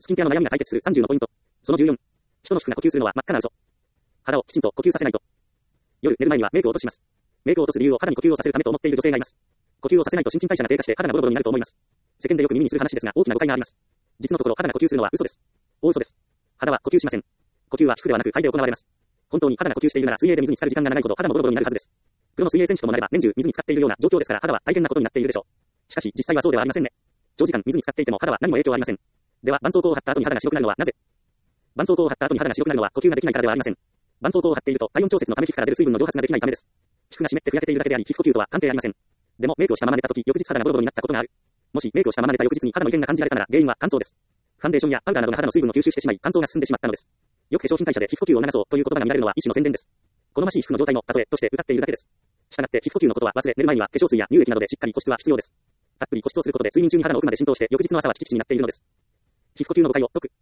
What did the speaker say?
スキンケアの悩みが解決する30のポイント。その14。人の皮膚が呼吸するのは真っ赤な嘘。肌をきちんと呼吸させないと。夜寝る前にはメイクを落とします。メイクを落とす理由を肌に呼吸をさせるためと思っている女性がいます。呼吸をさせないと新陳代謝が低下して肌がボロボロになると思います。世間でよく耳にする話ですが大きな誤解があります。実のところ肌が呼吸するのは嘘です。大嘘です。肌は呼吸しません。呼吸は皮膚ではなく肺で行われます。本当に肌が呼吸しているなら水泳で水に浸かる時間が長いほど肌もボロボロになるはずです。プロの水泳選手ともなれば年中水に浸かっているような状況ですから肌は大変なことになっているでしょう。しかし実際はそうではありませんね。長時間水に浸かっていても肌は何も影響はありません。では絆創膏を貼った後に肌が白くなるのはなぜ？絆創膏を貼った後に肌が白くなるのは呼吸ができないからではありません。絆創膏を貼っていると体温調節のため皮膚から出る水分の蒸発ができないためです。皮膚が湿ってふやけているだけであり皮膚呼吸とは関係ありません。でもメイクをしたまま寝た時翌日肌がボロボロになったことがある。もしメイクをしたまま寝た翌日に肌の異変が感じられたなら原因は乾燥です。ファンデーションやパウダーなどが肌の水分を吸収してしまい乾燥が進んでしまったのです。よく化粧品会社で皮膚呼吸を促そうという言葉が見られるのは一種の宣伝です。好ましい皮膚の状態の例えとして歌っているだけです。したがって皮膚呼吸のことは忘れ寝る前には化粧水や乳液などでしっかり保湿は必要です。たっぷり保湿をすることで睡眠中に肌の奥まで浸透して翌日の朝はキチキチになっているのです。皮膚呼吸の誤解を解く。